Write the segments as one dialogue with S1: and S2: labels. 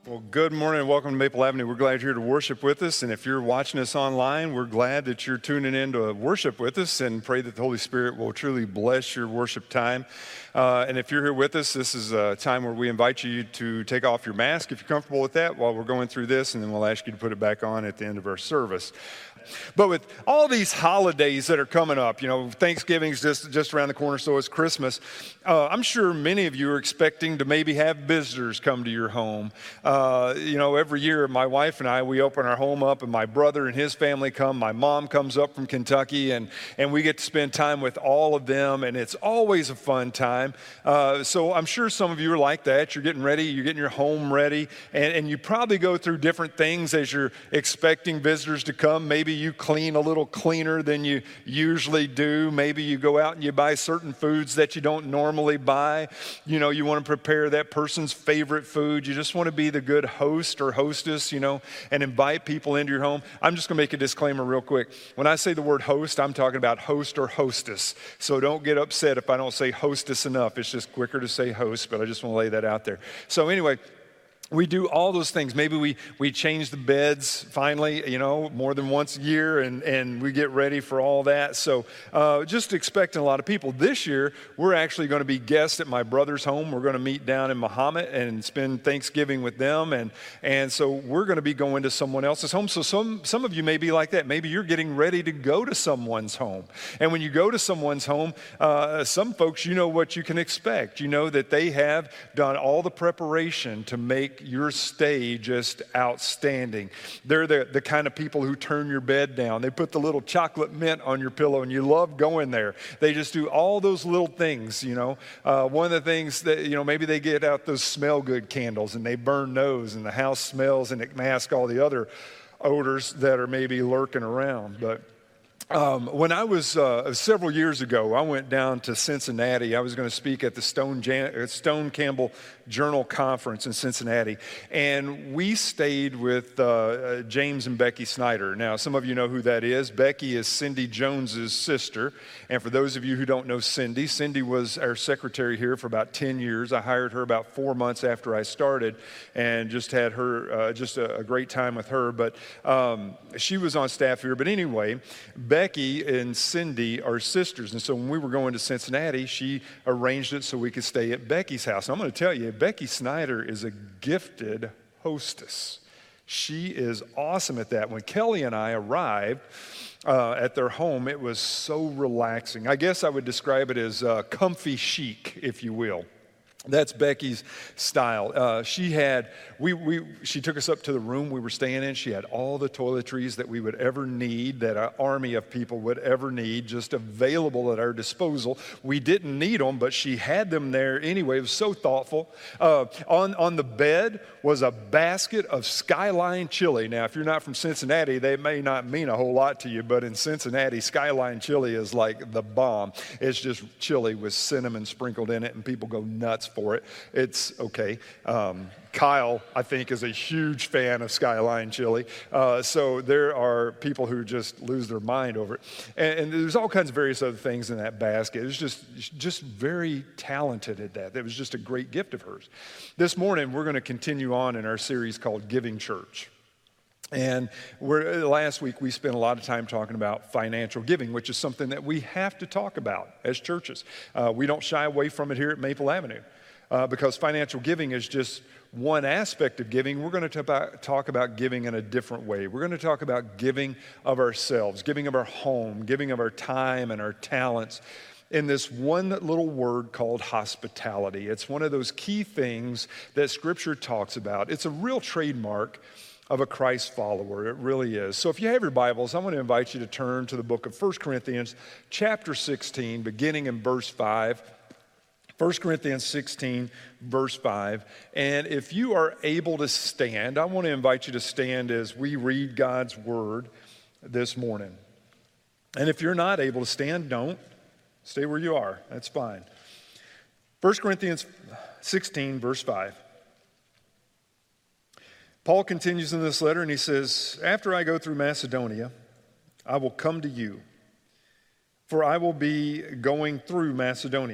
S1: Well, good morning and welcome to Maple Avenue. We're glad you're here to worship with us. And if you're watching us online, we're glad that you're tuning in to worship with us and pray that the Holy Spirit will truly bless your worship time. And if you're here with us, this is a time where we invite you to take off your mask if you're comfortable with that while we're going through this, and then we'll ask you to put it back on at the end of our service. But with all these holidays that are coming up, Thanksgiving's just around the corner, so is Christmas. I'm sure many of you are expecting to maybe have visitors come to your home. Every year, my wife and I, we open our home up, and my brother and his family come. My mom comes up from Kentucky, and we get to spend time with all of them, and it's always a fun time. So I'm sure some of you are like that. You're getting ready, you're getting your home ready, and you probably go through different things as you're expecting visitors to come. Maybe you clean a little cleaner than you usually do. Maybe you go out and you buy certain foods that you don't normally buy. You want to prepare that person's favorite food. You just want to be the good host or hostess, and invite people into your home. I'm just going to make a disclaimer real quick. When I say the word host, I'm talking about host or hostess. So don't get upset if I don't say hostess enough. It's just quicker to say host, but I just want to lay that out there. So anyway, we do all those things. Maybe we change the beds finally, more than once a year, and we get ready for all that. So just expecting a lot of people. This year, we're actually going to be guests at my brother's home. We're going to meet down in Mahomet and spend Thanksgiving with them. And so we're going to be going to someone else's home. So some of you may be like that. Maybe you're getting ready to go to someone's home. And when you go to someone's home, some folks, you know what you can expect. You know that they have done all the preparation to make your stay just outstanding. They're the kind of people who turn your bed down. They put the little chocolate mint on your pillow, and you love going there. They just do all those little things, One of the things that, maybe they get out those smell good candles, and they burn those, and the house smells, and it masks all the other odors that are maybe lurking around. But when I was several years ago, I went down to Cincinnati. I was going to speak at the Stone Campbell Journal Conference in Cincinnati, and we stayed with James and Becky Snyder. Now, some of you know who that is. Becky is Cindy Jones's sister, and for those of you who don't know Cindy was our secretary here for about 10 years. I hired her about 4 months after I started, and just had her a great time with her. But she was on staff here. But anyway, Becky and Cindy are sisters, and so when we were going to Cincinnati, she arranged it so we could stay at Becky's house. And I'm going to tell you, Becky Snyder is a gifted hostess. She is awesome at that. When Kelly and I arrived at their home, it was so relaxing. I guess I would describe it as comfy chic, if you will. That's Becky's style. She took us up to the room we were staying in. She had all the toiletries that we would ever need, that an army of people would ever need, just available at our disposal. We didn't need them, but she had them there anyway. It was so thoughtful. On the bed was a basket of Skyline chili. Now, if you're not from Cincinnati, they may not mean a whole lot to you, but in Cincinnati, Skyline chili is like the bomb. It's just chili with cinnamon sprinkled in it, and people go nuts for it. It's okay. Kyle, I think, is a huge fan of Skyline chili. So there are people who just lose their mind over it. And there's all kinds of various other things in that basket. It was just very talented at that. It was just a great gift of hers. This morning, we're going to continue on in our series called Giving Church. And last week, we spent a lot of time talking about financial giving, which is something that we have to talk about as churches. We don't shy away from it here at Maple Avenue. Because financial giving is just one aspect of giving. We're going to talk about giving in a different way. We're going to talk about giving of ourselves, giving of our home, giving of our time and our talents in this one little word called hospitality. It's one of those key things that Scripture talks about. It's a real trademark of a Christ follower. It really is. So if you have your Bibles, I want to invite you to turn to the book of 1 Corinthians chapter 16, beginning in verse 5. 1 Corinthians 16, verse 5. And if you are able to stand, I want to invite you to stand as we read God's word this morning. And if you're not able to stand, don't. Stay where you are. That's fine. 1 Corinthians 16, verse 5. Paul continues in this letter and he says, "After I go through Macedonia, I will come to you, for I will be going through Macedonia.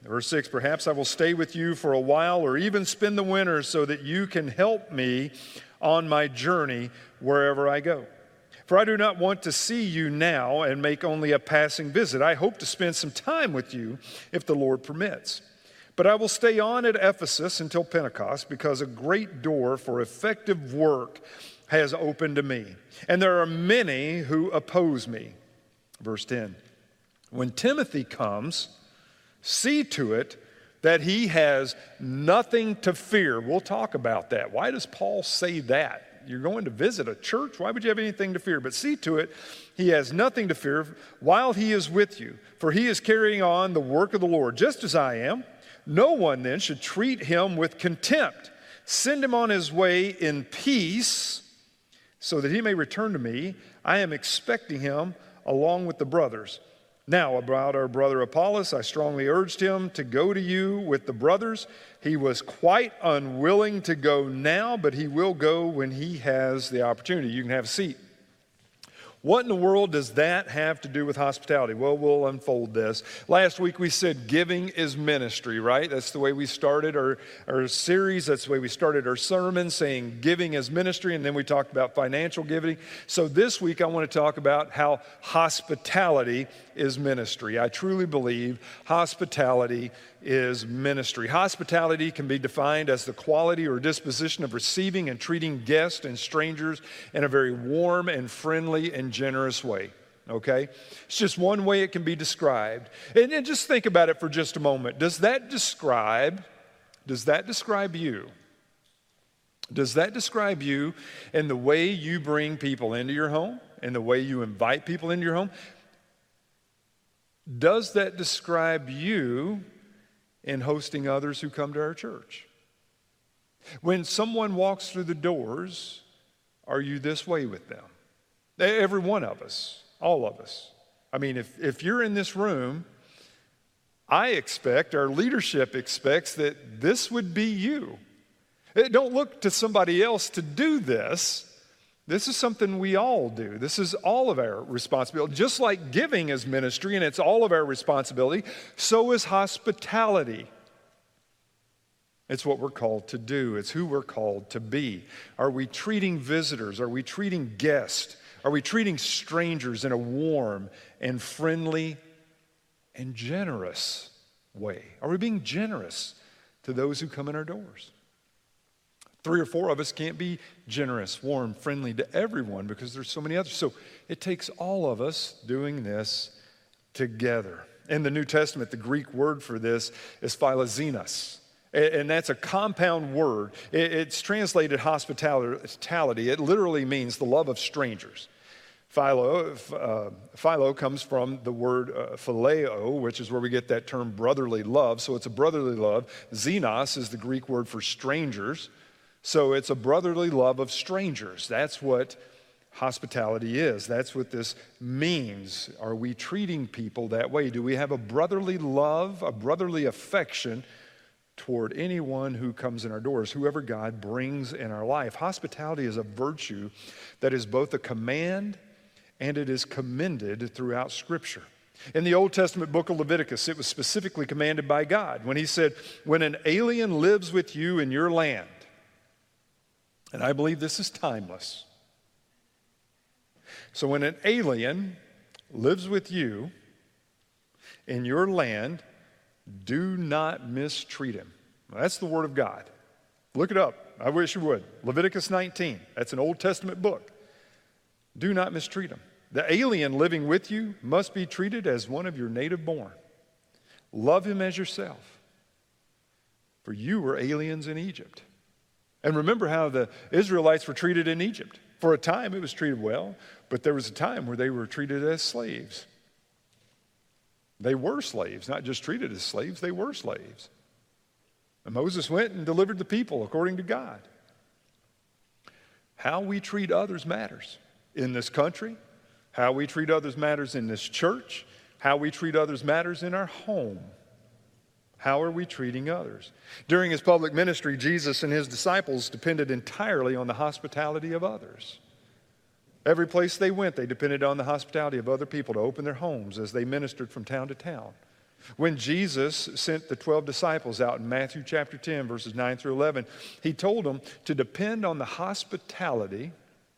S1: Verse 6, perhaps I will stay with you for a while or even spend the winter so that you can help me on my journey wherever I go. For I do not want to see you now and make only a passing visit. I hope to spend some time with you if the Lord permits. But I will stay on at Ephesus until Pentecost because a great door for effective work has opened to me. And there are many who oppose me. Verse 10, when Timothy comes, see to it that he has nothing to fear. We'll talk about that. Why does Paul say that? You're going to visit a church. Why would you have anything to fear? But see to it, he has nothing to fear while he is with you. For he is carrying on the work of the Lord, just as I am. No one then should treat him with contempt. Send him on his way in peace so that he may return to me. I am expecting him along with the brothers. Now, about our brother Apollos, I strongly urged him to go to you with the brothers. He was quite unwilling to go now, but he will go when he has the opportunity. You can have a seat. What in the world does that have to do with hospitality? Well, we'll unfold this. Last week we said giving is ministry, right? That's the way we started our series. That's the way we started our sermon, saying giving is ministry, and then we talked about financial giving. So this week I want to talk about how hospitality is ministry. I truly believe hospitality is ministry. Hospitality can be defined as the quality or disposition of receiving and treating guests and strangers in a very warm and friendly and generous way. Okay? It's just one way it can be described. And just think about it for just a moment. Does that describe you? Does that describe you in the way you bring people into your home, in the way you invite people into your home? Does that describe you in hosting others who come to our church? When someone walks through the doors, are you this way with them? Every one of us, all of us. I mean, if you're in this room, I expect, our leadership expects that this would be you. Don't look to somebody else to do this. This is something we all do. This is all of our responsibility. Just like giving is ministry and it's all of our responsibility, so is hospitality. It's what we're called to do. It's who we're called to be. Are we treating visitors? Are we treating guests? Are we treating strangers in a warm and friendly and generous way? Are we being generous to those who come in our doors? 3 or 4 of us can't be generous, warm, friendly to everyone because there's so many others. So it takes all of us doing this together. In the New Testament, the Greek word for this is philoxenos. And that's a compound word. It's translated hospitality. It literally means the love of strangers. Philo comes from the word phileo, which is where we get that term brotherly love. So it's a brotherly love. Xenos is the Greek word for strangers. So it's a brotherly love of strangers. That's what hospitality is. That's what this means. Are we treating people that way? Do we have a brotherly love, a brotherly affection toward anyone who comes in our doors, whoever God brings in our life? Hospitality is a virtue that is both a command and it is commended throughout Scripture. In the Old Testament book of Leviticus, it was specifically commanded by God when he said, when an alien lives with you in your land, and I believe this is timeless. So when an alien lives with you in your land, do not mistreat him. Now, that's the word of God. Look it up. I wish you would. Leviticus 19. That's an Old Testament book. Do not mistreat him. The alien living with you must be treated as one of your native born. Love him as yourself. For you were aliens in Egypt. And remember how the Israelites were treated in Egypt. For a time, it was treated well, but there was a time where they were treated as slaves. They were slaves, not just treated as slaves, they were slaves. And Moses went and delivered the people according to God. How we treat others matters in this country. How we treat others matters in this church. How we treat others matters in our home. How are we treating others? During his public ministry, Jesus and his disciples depended entirely on the hospitality of others. Every place they went, they depended on the hospitality of other people to open their homes as they ministered from town to town. When Jesus sent the 12 disciples out in Matthew chapter 10, verses 9 through 11, he told them to depend on the hospitality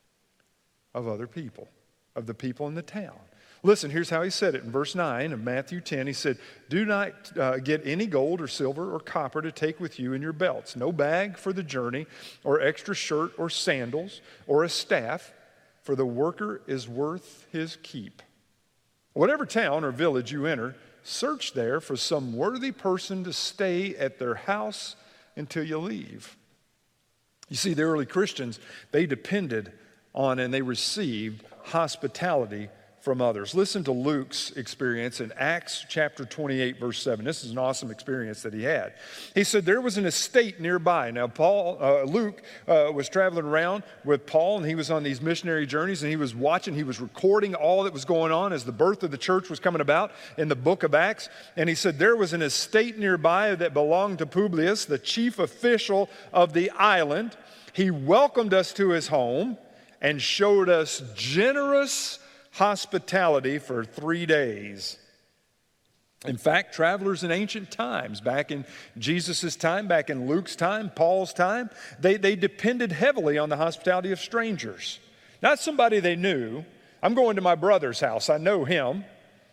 S1: of other people, of the people in the town. Listen, here's how he said it in verse 9 of Matthew 10. He said, do not get any gold or silver or copper to take with you in your belts, no bag for the journey, or extra shirt or sandals, or a staff, for the worker is worth his keep. Whatever town or village you enter, search there for some worthy person to stay at their house until you leave. You see, the early Christians, they depended on and they received hospitality from others. Listen to Luke's experience in Acts chapter 28, verse 7. This is an awesome experience that he had. He said there was an estate nearby. Now, Luke was traveling around with Paul, and he was on these missionary journeys, and he was watching, he was recording all that was going on as the birth of the church was coming about in the book of Acts. And he said there was an estate nearby that belonged to Publius, the chief official of the island. He welcomed us to his home and showed us generous hospitality for 3 days. In fact, travelers in ancient times, back in Jesus' time, back in Luke's time, Paul's time, they depended heavily on the hospitality of strangers. Not somebody they knew. I'm going to my brother's house. I know him.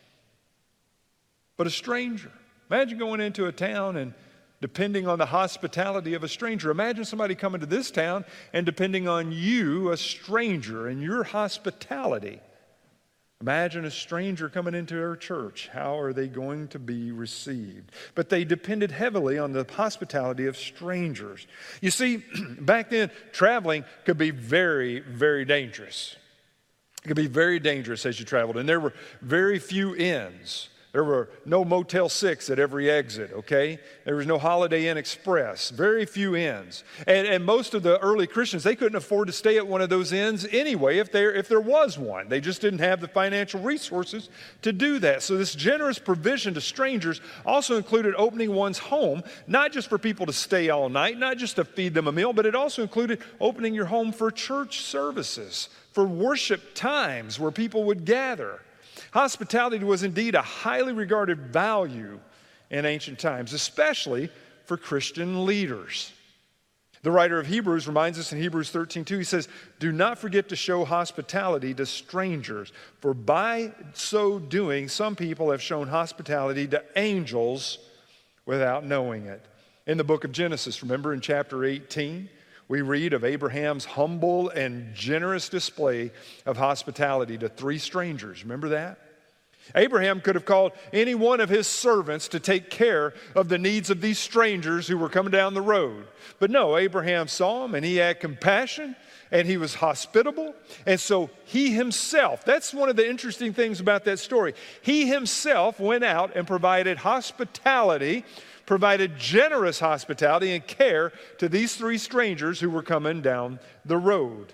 S1: But a stranger. Imagine going into a town and depending on the hospitality of a stranger. Imagine somebody coming to this town and depending on you, a stranger, and your hospitality. Imagine a stranger coming into our church. How are they going to be received? But they depended heavily on the hospitality of strangers. You see, back then, traveling could be very, very dangerous. It could be very dangerous as you traveled. And there were very few inns. There were no Motel 6 at every exit, okay? There was no Holiday Inn Express, very few inns. And most of the early Christians, they couldn't afford to stay at one of those inns anyway if there was one. They just didn't have the financial resources to do that. So this generous provision to strangers also included opening one's home, not just for people to stay all night, not just to feed them a meal, but it also included opening your home for church services, for worship times where people would gather. Hospitality was indeed a highly regarded value in ancient times, especially for Christian leaders. The writer of Hebrews reminds us in Hebrews 13:2, he says, do not forget to show hospitality to strangers, for by so doing, some people have shown hospitality to angels without knowing it. In the book of Genesis, remember in chapter 18, we read of Abraham's humble and generous display of hospitality to 3 strangers. Remember that? Abraham could have called any one of his servants to take care of the needs of these strangers who were coming down the road. But no, Abraham saw them and he had compassion and he was hospitable. And so he himself, that's one of the interesting things about that story. He himself went out and provided hospitality, provided generous hospitality and care to these 3 strangers who were coming down the road.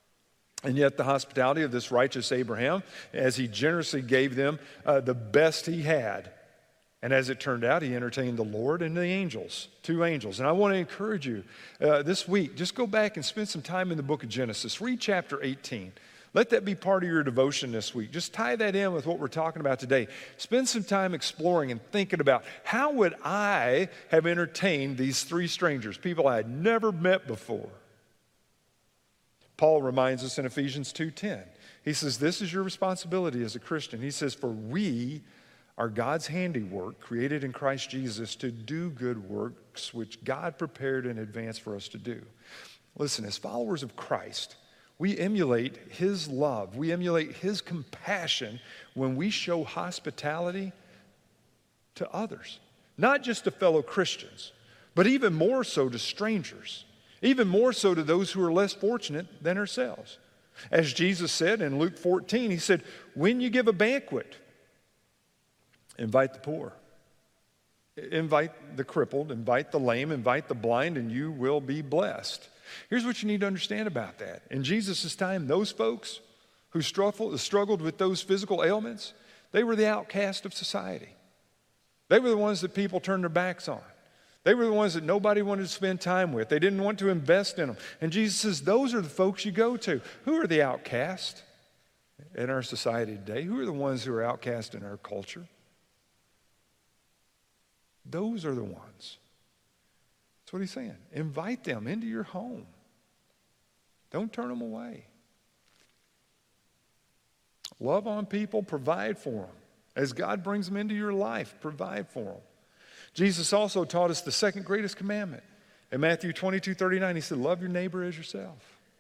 S1: And yet the hospitality of this righteous Abraham, as he generously gave them the best he had. And as it turned out, he entertained the Lord and the angels, 2 angels. And I want to encourage you this week, just go back and spend some time in the book of Genesis. Read chapter 18. Let that be part of your devotion this week. Just tie that in with what we're talking about today. Spend some time exploring and thinking about how would I have entertained these 3 strangers, people I had never met before. Paul reminds us in Ephesians 2:10. He says, this is your responsibility as a Christian. He says, for we are God's handiwork, created in Christ Jesus to do good works, which God prepared in advance for us to do. Listen, as followers of Christ, we emulate his love. We emulate his compassion when we show hospitality to others. Not just to fellow Christians, but even more so to strangers. Even more so to those who are less fortunate than ourselves. As Jesus said in Luke 14, he said, when you give a banquet, invite the poor. Invite the crippled, invite the lame, invite the blind, and you will be blessed. Here's what you need to understand about that. In Jesus' time, those folks who struggled with those physical ailments, they were the outcast of society. They were the ones that people turned their backs on. They were the ones that nobody wanted to spend time with. They didn't want to invest in them. And Jesus says, those are the folks you go to. Who are the outcast in our society today? Who are the ones who are outcast in our culture? Those are the ones. That's what he's saying. Invite them into your home. Don't turn them away. Love on people, provide for them. As God brings them into your life, provide for them. Jesus also taught us the second greatest commandment. In Matthew 22:39, he said, love your neighbor as yourself.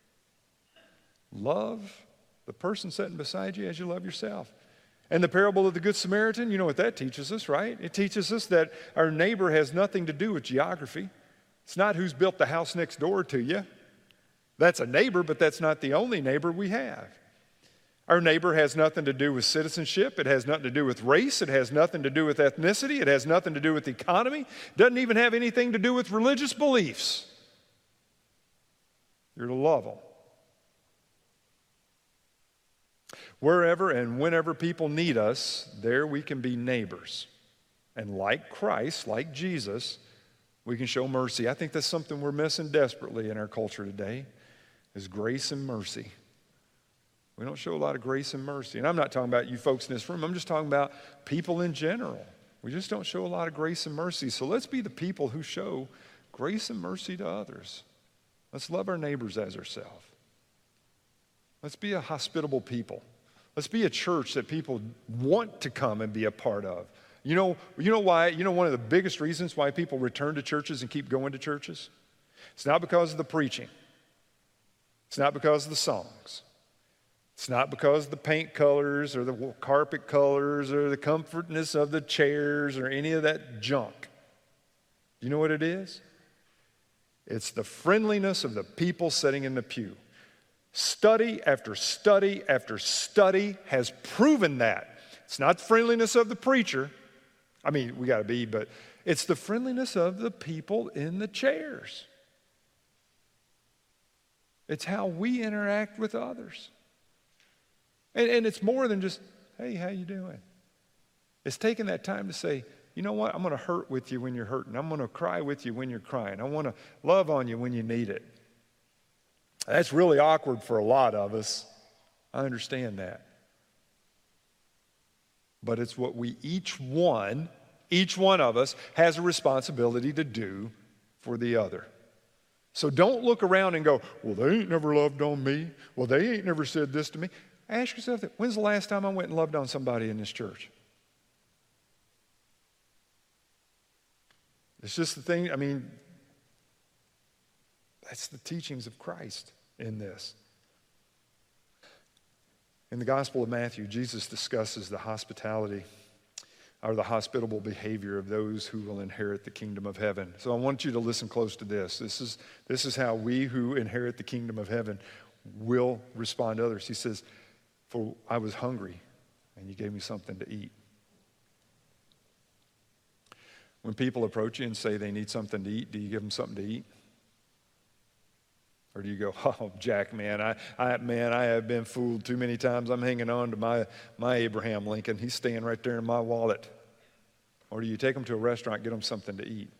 S1: Love the person sitting beside you as you love yourself. And the parable of the Good Samaritan, you know what that teaches us, right? It teaches us that our neighbor has nothing to do with geography. It's not who's built the house next door to you. That's a neighbor, but that's not the only neighbor we have. Our neighbor has nothing to do with citizenship. It has nothing to do with race. It has nothing to do with ethnicity. It has nothing to do with economy. It doesn't even have anything to do with religious beliefs. You're to love them. Wherever and whenever people need us, there we can be neighbors. And like Christ, like Jesus, we can show mercy. I think that's something we're missing desperately in our culture today, is grace and mercy. We don't show a lot of grace and mercy. And I'm not talking about you folks in this room. I'm just talking about people in general. We just don't show a lot of grace and mercy. So let's be the people who show grace and mercy to others. Let's love our neighbors as ourselves. Let's be a hospitable people. Let's be a church that people want to come and be a part of. You know why? You know one of the biggest reasons why people return to churches and keep going to churches? It's not because of the preaching. It's not because of the songs. It's not because of the paint colors or the carpet colors or the comfortness of the chairs or any of that junk. You know what it is? It's the friendliness of the people sitting in the pew. Study after study after study has proven that. It's not the friendliness of the preacher. I mean, we got to be, but it's the friendliness of the people in the chairs. It's how we interact with others. And it's more than just, hey, how you doing? It's taking that time to say, you know what? I'm going to hurt with you when you're hurting. I'm going to cry with you when you're crying. I want to love on you when you need it. That's really awkward for a lot of us. I understand that. But it's what we each one of us has a responsibility to do for the other. So don't look around and go, well, they ain't never loved on me. Well, they ain't never said this to me. Ask yourself that. When's the last time I went and loved on somebody in this church? It's just the thing, I mean, that's the teachings of Christ in this. In the Gospel of Matthew, Jesus discusses the hospitality or the hospitable behavior of those who will inherit the kingdom of heaven. So I want you to listen close to this. This is how we who inherit the kingdom of heaven will respond to others. He says, for I was hungry, and you gave me something to eat. When people approach you and say they need something to eat, do you give them something to eat? Or do you go, oh, Jack, man, I have been fooled too many times. I'm hanging on to my Abraham Lincoln. He's staying right there in my wallet. Or do you take them to a restaurant, get them something to eat?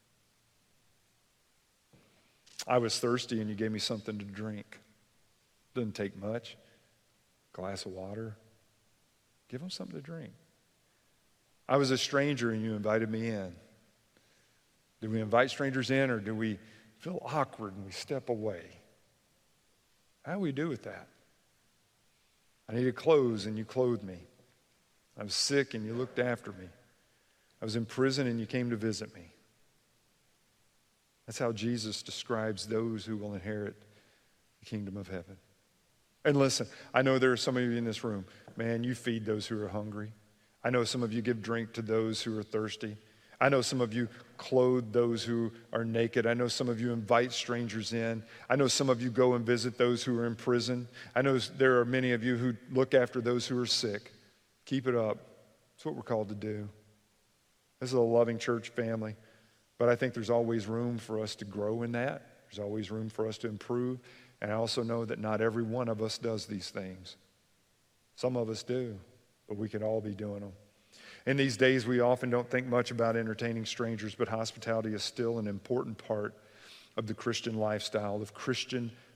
S1: I was thirsty, and you gave me something to drink. Doesn't take much. Glass of water. Give them something to drink. I was a stranger and you invited me in. Do we invite strangers in, or do we feel awkward and we step away? How do we do with that? I needed clothes and you clothed me. I was sick and you looked after me. I was in prison and you came to visit me. That's how Jesus describes those who will inherit the kingdom of heaven. And listen, I know there are some of you in this room, man, you feed those who are hungry. I know some of you give drink to those who are thirsty. I know some of you clothe those who are naked. I know some of you invite strangers in. I know some of you go and visit those who are in prison. I know there are many of you who look after those who are sick. Keep it up. It's what we're called to do. This is a loving church family, but I think there's always room for us to grow in that. There's always room for us to improve. And I also know that not every one of us does these things. Some of us do, but we could all be doing them. In these days, we often don't think much about entertaining strangers, but hospitality is still an important part of the Christian lifestyle, of Christian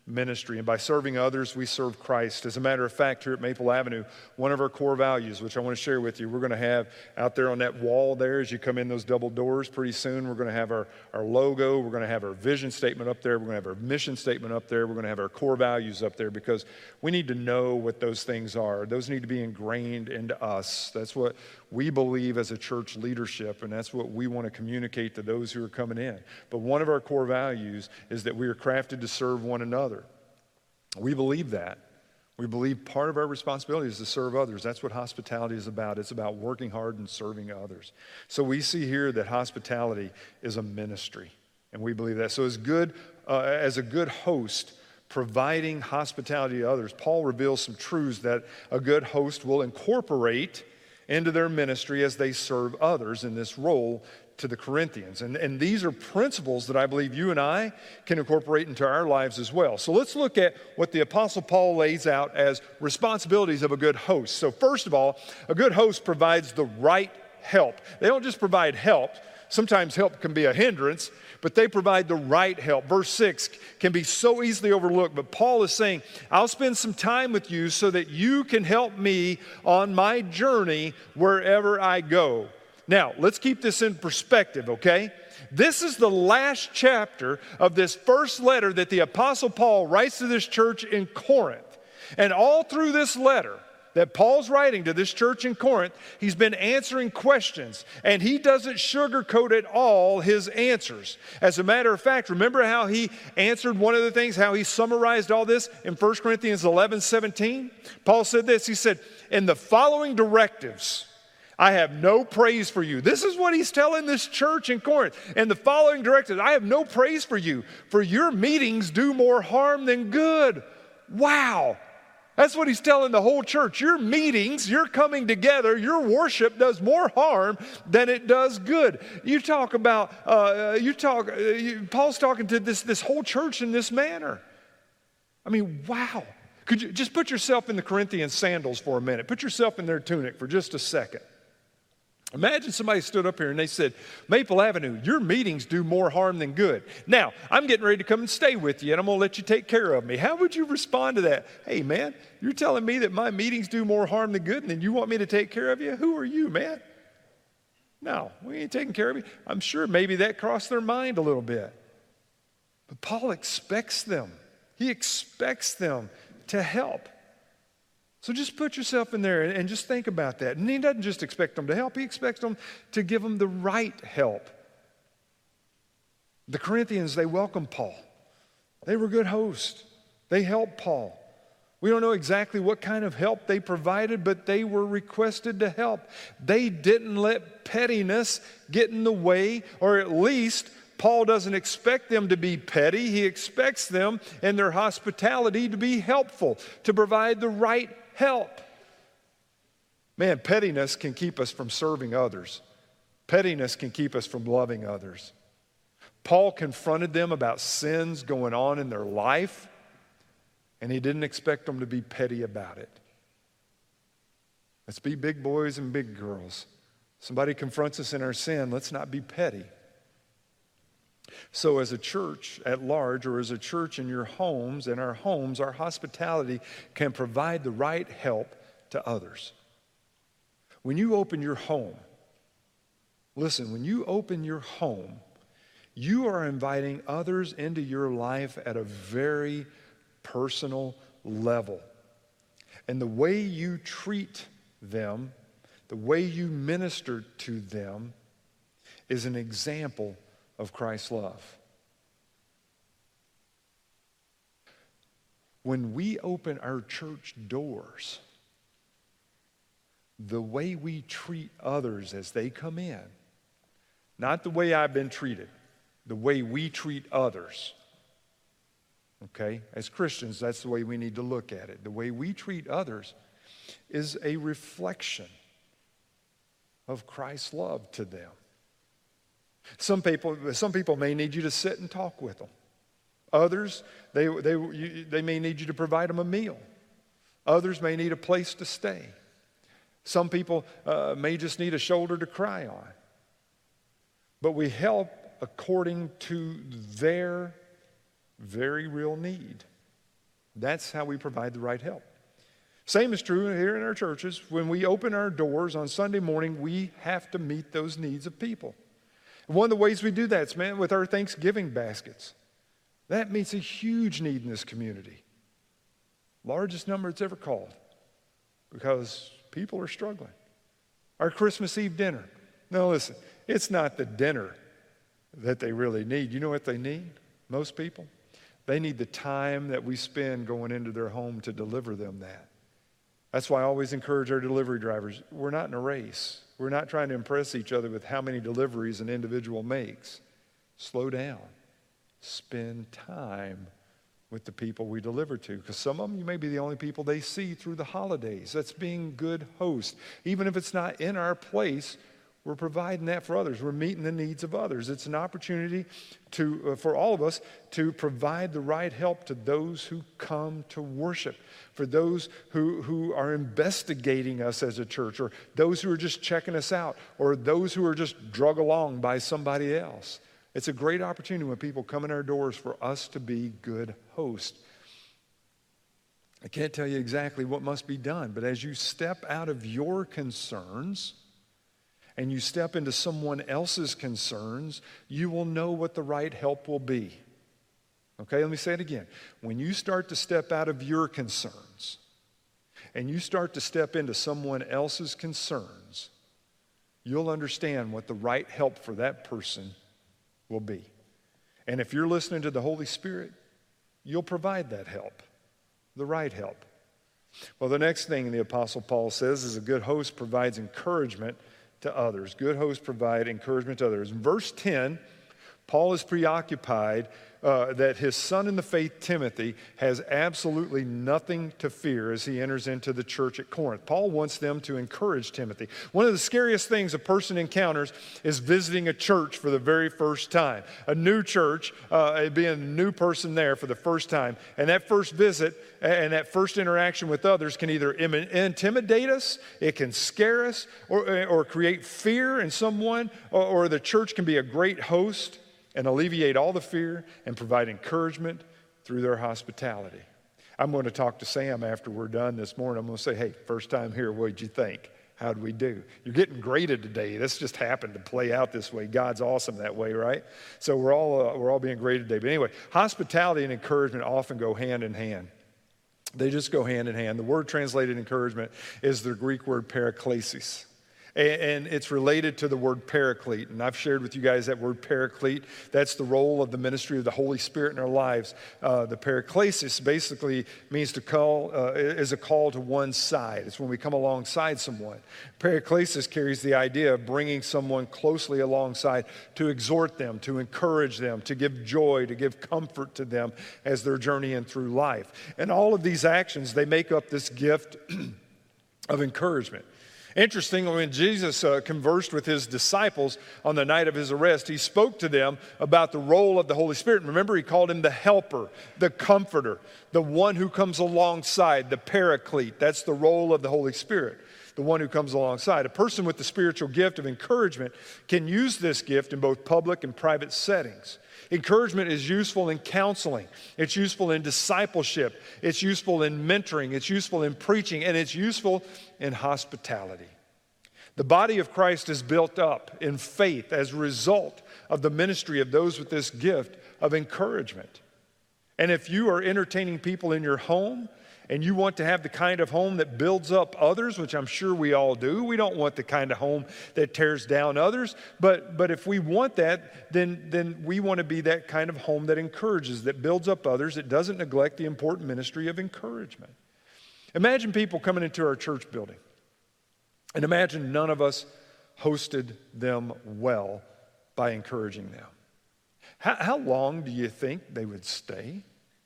S1: ministry. And by serving others, we serve Christ. As a matter of fact, here at Maple Avenue, one of our core values, which I want to share with you, we're going to have out there on that wall there as you come in those double doors pretty soon. We're going to have our logo. We're going to have our vision statement up there. We're going to have our mission statement up there. We're going to have our core values up there because we need to know what those things are. Those need to be ingrained into us. That's what we believe as a church leadership, and that's what we want to communicate to those who are coming in. But one of our core values is that we are crafted to serve one another. We believe that. We believe part of our responsibility is to serve others. That's what hospitality is about. It's about working hard and serving others. So we see here that hospitality is a ministry, and we believe that. So as a good host, providing hospitality to others, Paul reveals some truths that a good host will incorporate into their ministry as they serve others in this role to the Corinthians. And these are principles that I believe you and I can incorporate into our lives as well. So let's look at what the Apostle Paul lays out as responsibilities of a good host. So first of all, a good host provides the right help. They don't just provide help. Sometimes help can be a hindrance, but they provide the right help. Verse 6 can be so easily overlooked, but Paul is saying, I'll spend some time with you so that you can help me on my journey wherever I go. Now, let's keep this in perspective, okay? This is the last chapter of this first letter that the Apostle Paul writes to this church in Corinth. And all through this letter that Paul's writing to this church in Corinth, he's been answering questions, and he doesn't sugarcoat at all his answers. As a matter of fact, remember how he answered one of the things, how he summarized all this in 1 Corinthians 11:17? Paul said this, he said, in the following directives, I have no praise for you. This is what he's telling this church in Corinth. And the following directives, I have no praise for you, for your meetings do more harm than good. Wow. That's what he's telling the whole church. Your meetings, your coming together, your worship does more harm than it does good. You talk about, Paul's talking to this whole church in this manner. I mean, wow. Could you just put yourself in the Corinthian sandals for a minute? Put yourself in their tunic for just a second. Imagine somebody stood up here and they said, Maple Avenue, your meetings do more harm than good. Now, I'm getting ready to come and stay with you, and I'm going to let you take care of me. How would you respond to that? Hey, man, you're telling me that my meetings do more harm than good, and then you want me to take care of you? Who are you, man? No, we ain't taking care of you. I'm sure maybe that crossed their mind a little bit. But Paul expects them. He expects them to help. So just put yourself in there and just think about that. And he doesn't just expect them to help, he expects them to give them the right help. The Corinthians, they welcomed Paul. They were good hosts. They helped Paul. We don't know exactly what kind of help they provided, but they were requested to help. They didn't let pettiness get in the way, or at least Paul doesn't expect them to be petty. He expects them in their hospitality to be helpful, to provide the right help. Man, pettiness can keep us from serving others. Pettiness can keep us from loving others. Paul confronted them about sins going on in their life, and he didn't expect them to be petty about it. Let's be big boys and big girls. Somebody confronts us in our sin, let's not be petty. So as a church at large, or as a church in your homes, in our homes, our hospitality can provide the right help to others. When you open your home, listen, when you open your home, you are inviting others into your life at a very personal level. And the way you treat them, the way you minister to them, is an example of Christ's love. When we open our church doors, the way we treat others as they come in, not the way I've been treated, the way we treat others. Okay? As Christians, that's the way we need to look at it. The way we treat others is a reflection of Christ's love to them. Some people may need you to sit and talk with them. Others, they may need you to provide them a meal. Others may need a place to stay. Some people may just need a shoulder to cry on. But we help according to their very real need. That's how we provide the right help. Same is true here in our churches. When we open our doors on Sunday morning, we have to meet those needs of people. And one of the ways we do that is, with our Thanksgiving baskets. That meets a huge need in this community. Largest number it's ever called because people are struggling. Our Christmas Eve dinner. Now listen, it's not the dinner that they really need. You know what they need? Most people? They need the time that we spend going into their home to deliver them that. That's why I always encourage our delivery drivers. We're not in a race. We're not trying to impress each other with how many deliveries an individual makes. Slow down. Spend time with the people we deliver to. Because some of them, you may be the only people they see through the holidays. That's being good host. Even if it's not in our place, we're providing that for others. We're meeting the needs of others. It's an opportunity for all of us to provide the right help to those who come to worship, for those who are investigating us as a church, or those who are just checking us out, or those who are just drug along by somebody else. It's a great opportunity when people come in our doors for us to be good hosts. I can't tell you exactly what must be done, but as you step out of your concerns and you step into someone else's concerns, you will know what the right help will be. Okay, let me say it again. When you start to step out of your concerns and you start to step into someone else's concerns, you'll understand what the right help for that person will be. And if you're listening to the Holy Spirit, you'll provide that help, the right help. Well, the next thing the Apostle Paul says is a good host provides encouragement to others. Good hosts provide encouragement to others. In verse 10, Paul is preoccupied that his son in the faith, Timothy, has absolutely nothing to fear as he enters into the church at Corinth. Paul wants them to encourage Timothy. One of the scariest things a person encounters is visiting a church for the very first time. A new church, being a new person there for the first time. And that first visit and that first interaction with others can either intimidate us, it can scare us, or create fear in someone, or the church can be a great host and alleviate all the fear and provide encouragement through their hospitality. I'm going to talk to Sam after we're done this morning. I'm going to say, hey, first time here, what did you think? How did we do? You're getting graded today. This just happened to play out this way. God's awesome that way, right? So we're all being graded today. But anyway, hospitality and encouragement often go hand in hand. They just go hand in hand. The word translated encouragement is the Greek word paraklesis. And it's related to the word paraclete. And I've shared with you guys that word paraclete. That's the role of the ministry of the Holy Spirit in our lives. The paraklesis basically means to call, is a call to one side. It's when we come alongside someone. Paraklesis carries the idea of bringing someone closely alongside to exhort them, to encourage them, to give joy, to give comfort to them as they're journeying through life. And all of these actions, they make up this gift of encouragement. Interesting, when Jesus conversed with his disciples on the night of his arrest, he spoke to them about the role of the Holy Spirit. Remember, he called him the helper, the comforter, the one who comes alongside, the paraclete. That's the role of the Holy Spirit, the one who comes alongside. A person with the spiritual gift of encouragement can use this gift in both public and private settings. Encouragement is useful in counseling. It's useful in discipleship. It's useful in mentoring. It's useful in preaching. And it's useful in hospitality. The body of Christ is built up in faith as a result of the ministry of those with this gift of encouragement. And if you are entertaining people in your home, and you want to have the kind of home that builds up others, which I'm sure we all do. We don't want the kind of home that tears down others. But if we want that, then we want to be that kind of home that encourages, that builds up others, that doesn't neglect the important ministry of encouragement. Imagine people coming into our church building. And imagine none of us hosted them well by encouraging them. How long do you think they would stay?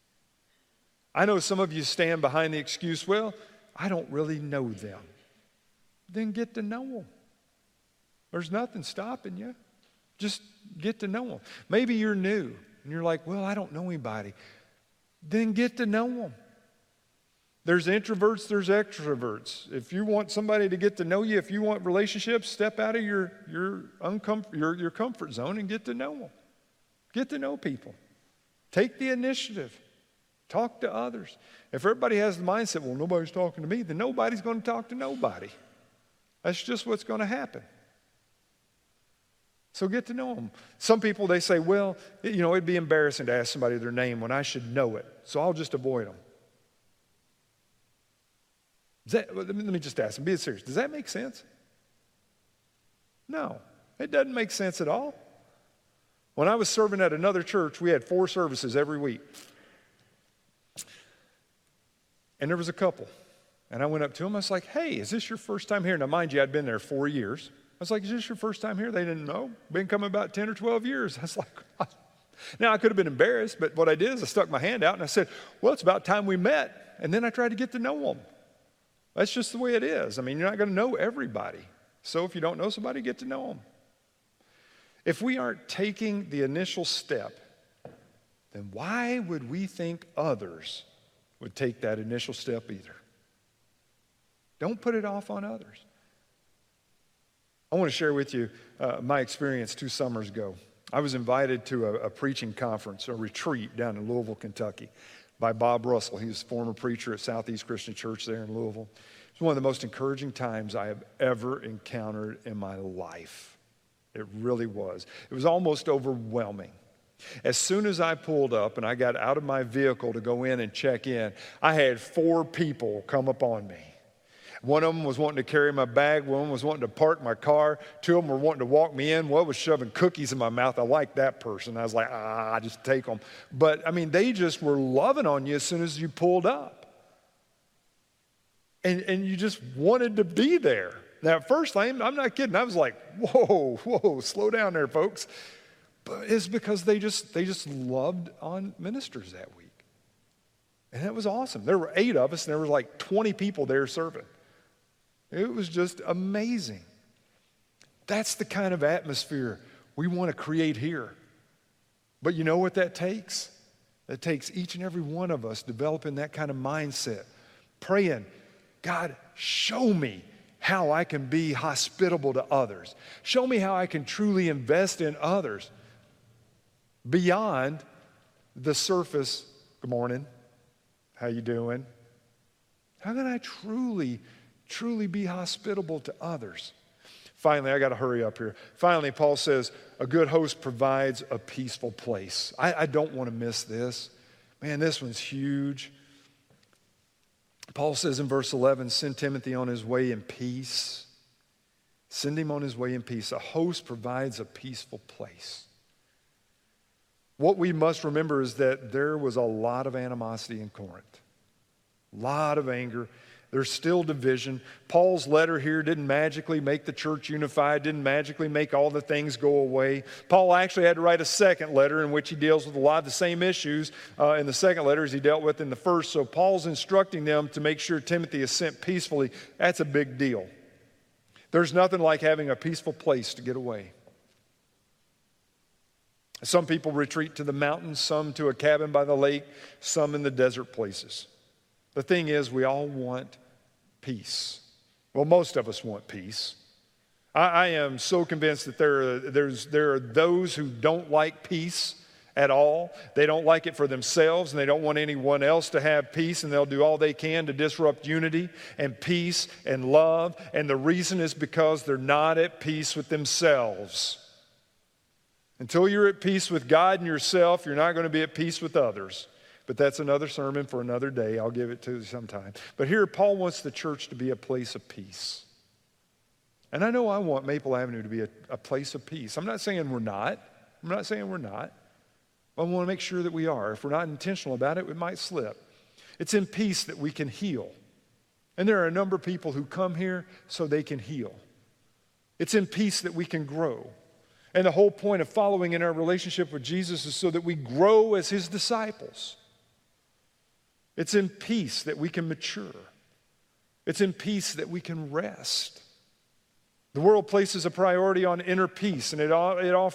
S1: I know some of you stand behind the excuse, well, I don't really know them. Then get to know them. There's nothing stopping you. Just get to know them. Maybe you're new and you're like, well, I don't know anybody. Then get to know them. There's introverts, there's extroverts. If you want somebody to get to know you, if you want relationships, step out of your comfort zone and get to know them. Get to know people. Take the initiative. Talk to others. If everybody has the mindset, well, nobody's talking to me, then nobody's going to talk to nobody. That's just what's going to happen. So get to know them. Some people, they say, well, it'd be embarrassing to ask somebody their name when I should know it, so I'll just avoid them. Let me just ask them, be serious. Does that make sense? No, it doesn't make sense at all. When I was serving at another church, we had 4 services every week. And there was a couple. And I went up to them. I was like, hey, is this your first time here? Now, mind you, I'd been there 4 years. I was like, is this your first time here? They didn't know. Been coming about 10 or 12 years. I was like, what? Now, I could have been embarrassed, but what I did is I stuck my hand out and I said, well, it's about time we met. And then I tried to get to know them. That's just the way it is. I mean, you're not going to know everybody. So if you don't know somebody, get to know them. If we aren't taking the initial step, then why would we think others would take that initial step either? Don't put it off on others. I want to share with you my experience 2 summers ago. I was invited to a preaching conference, a retreat down in Louisville, Kentucky, by Bob Russell. He was a former preacher at Southeast Christian Church there in Louisville. It was one of the most encouraging times I have ever encountered in my life. It really was. It was almost overwhelming. As soon as I pulled up and I got out of my vehicle to go in and check in, I had 4 people come upon me. One of them was wanting to carry my bag. One was wanting to park my car. 2 of them were wanting to walk me in. One was shoving cookies in my mouth. I liked that person. I was like, just take them. But, I mean, they just were loving on you as soon as you pulled up. And you just wanted to be there. Now, at first, I'm not kidding. I was like, whoa, slow down there, folks. But it's because they just loved on ministers that week. And that was awesome. There were 8 of us, and there were like 20 people there serving. It was just amazing. That's the kind of atmosphere we want to create here. But you know what that takes? That takes each and every one of us developing that kind of mindset. Praying, God, show me how I can be hospitable to others. Show me how I can truly invest in others beyond the surface. Good morning. How you doing? How can I truly be hospitable to others? Finally, I got to hurry up here. Finally, Paul says, a good host provides a peaceful place. I don't want to miss this. Man, this one's huge. Paul says in verse 11, send Timothy on his way in peace. Send him on his way in peace. A host provides a peaceful place. What we must remember is that there was a lot of animosity in Corinth. A lot of anger. There's still division. Paul's letter here didn't magically make the church unified, didn't magically make all the things go away. Paul actually had to write a second letter in which he deals with a lot of the same issues in the second letter as he dealt with in the first. So Paul's instructing them to make sure Timothy is sent peacefully. That's a big deal. There's nothing like having a peaceful place to get away. Some people retreat to the mountains, some to a cabin by the lake, some in the desert places. The thing is, we all want peace. Well, most of us want peace. I am so convinced that there are those who don't like peace at all. They don't like it for themselves, and they don't want anyone else to have peace, and they'll do all they can to disrupt unity and peace and love. And the reason is because they're not at peace with themselves. Until you're at peace with God and yourself, you're not going to be at peace with others. But that's another sermon for another day. I'll give it to you sometime. But here, Paul wants the church to be a place of peace. And I know I want Maple Avenue to be a place of peace. I'm not saying we're not. But I want to make sure that we are. If we're not intentional about it, we might slip. It's in peace that we can heal. And there are a number of people who come here so they can heal. It's in peace that we can grow. And the whole point of following in our relationship with Jesus is so that we grow as his disciples. It's in peace that we can mature. It's in peace that we can rest. The world places a priority on inner peace, and it offers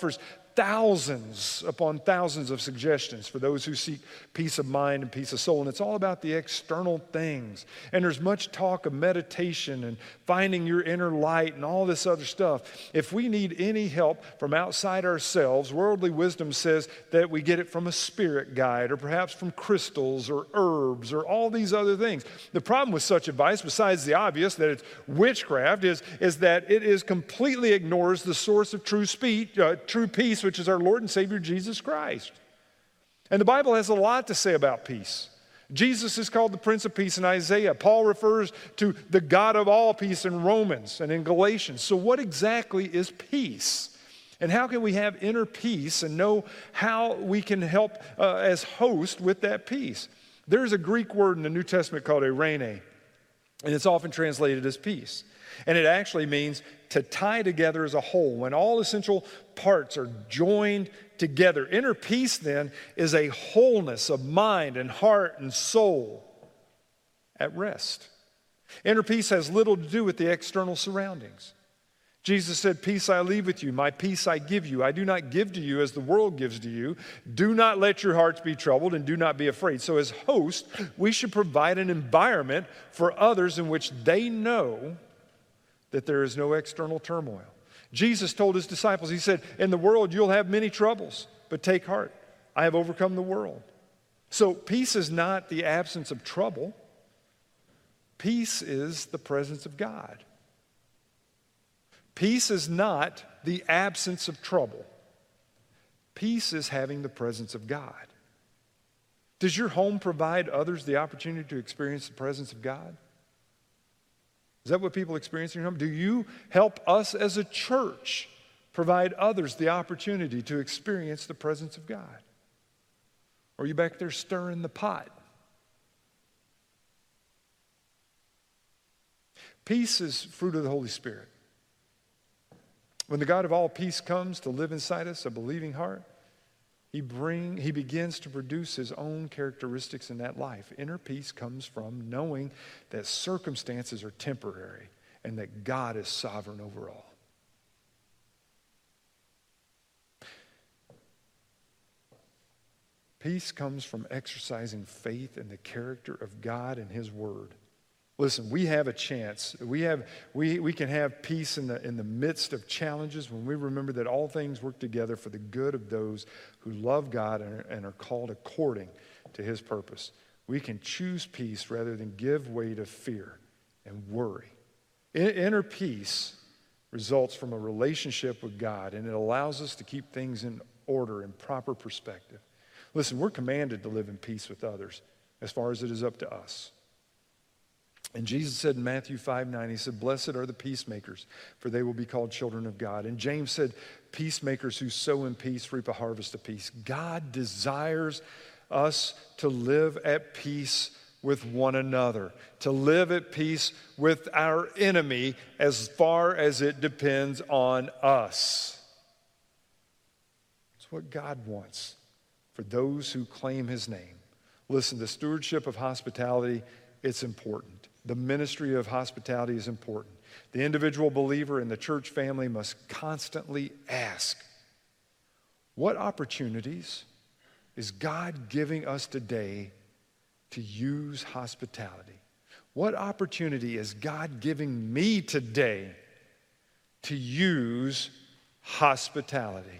S1: thousands upon thousands of suggestions for those who seek peace of mind and peace of soul. And it's all about the external things. And there's much talk of meditation and finding your inner light and all this other stuff. If we need any help from outside ourselves, worldly wisdom says that we get it from a spirit guide or perhaps from crystals or herbs or all these other things. The problem with such advice, besides the obvious that it's witchcraft, is that it completely ignores the source of true peace, which is our Lord and Savior Jesus Christ. And the Bible has a lot to say about peace. Jesus is called the Prince of Peace in Isaiah. Paul refers to the God of all peace in Romans and in Galatians. So what exactly is peace? And how can we have inner peace and know how we can help as host with that peace? There's a Greek word in the New Testament called eirene, and it's often translated as peace. And it actually means to tie together as a whole, when all essential parts are joined together. Inner peace, then, is a wholeness of mind and heart and soul at rest. Inner peace has little to do with the external surroundings. Jesus said, "Peace I leave with you, my peace I give you. I do not give to you as the world gives to you. Do not let your hearts be troubled and do not be afraid." So as hosts, we should provide an environment for others in which they know that there is no external turmoil. Jesus told his disciples, he said, "In the world you'll have many troubles, but take heart. I have overcome the world." So peace is not the absence of trouble. Peace is the presence of God. Peace is not the absence of trouble. Peace is having the presence of God. Does your home provide others the opportunity to experience the presence of God? Is that what people experience in your home? Do you help us as a church provide others the opportunity to experience the presence of God? Or are you back there stirring the pot? Peace is fruit of the Holy Spirit. When the God of all peace comes to live inside us, a believing heart, he begins to produce his own characteristics in that life. Inner peace comes from knowing that circumstances are temporary and that God is sovereign over all. Peace comes from exercising faith in the character of God and his word. Listen, we have a chance. We can have peace in the midst of challenges when we remember that all things work together for the good of those who love God and are called according to his purpose. We can choose peace rather than give way to fear and worry. Inner peace results from a relationship with God, and it allows us to keep things in order and proper perspective. Listen, we're commanded to live in peace with others as far as it is up to us. And Jesus said in Matthew 5:9, he said, "Blessed are the peacemakers, for they will be called children of God." And James said, "Peacemakers who sow in peace reap a harvest of peace." God desires us to live at peace with one another, to live at peace with our enemy as far as it depends on us. It's what God wants for those who claim his name. Listen, the stewardship of hospitality, it's important. The ministry of hospitality is important. The individual believer and the church family must constantly ask, what opportunities is God giving us today to use hospitality? What opportunity is God giving me today to use hospitality?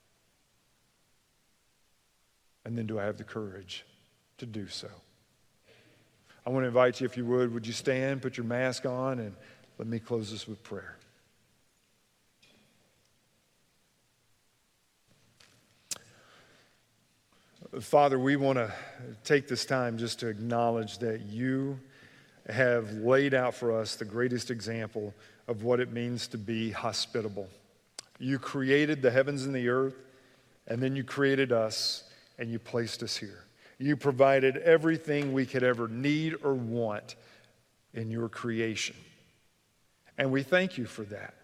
S1: And then do I have the courage to do so? I want to invite you, if you would you stand, put your mask on, and let me close this with prayer. Father, we want to take this time just to acknowledge that you have laid out for us the greatest example of what it means to be hospitable. You created the heavens and the earth, and then you created us, and you placed us here. You provided everything we could ever need or want in your creation. And we thank you for that.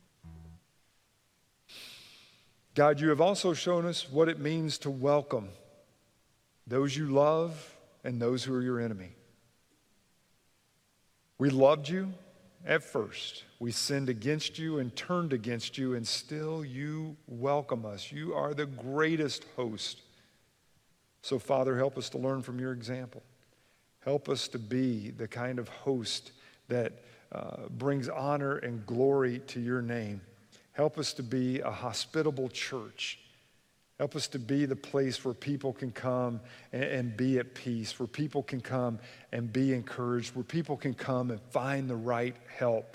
S1: God, you have also shown us what it means to welcome those you love and those who are your enemy. We loved you At first, we sinned against you and turned against you, and still you welcome us. You are the greatest host. So, Father, help us to learn from your example. Help us to be the kind of host that brings honor and glory to your name. Help us to be a hospitable church. Help us to be the place where people can come and be at peace, where people can come and be encouraged, where people can come and find the right help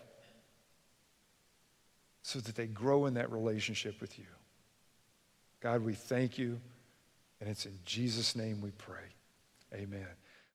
S1: so that they grow in that relationship with you. God, we thank you, and it's in Jesus' name we pray. Amen.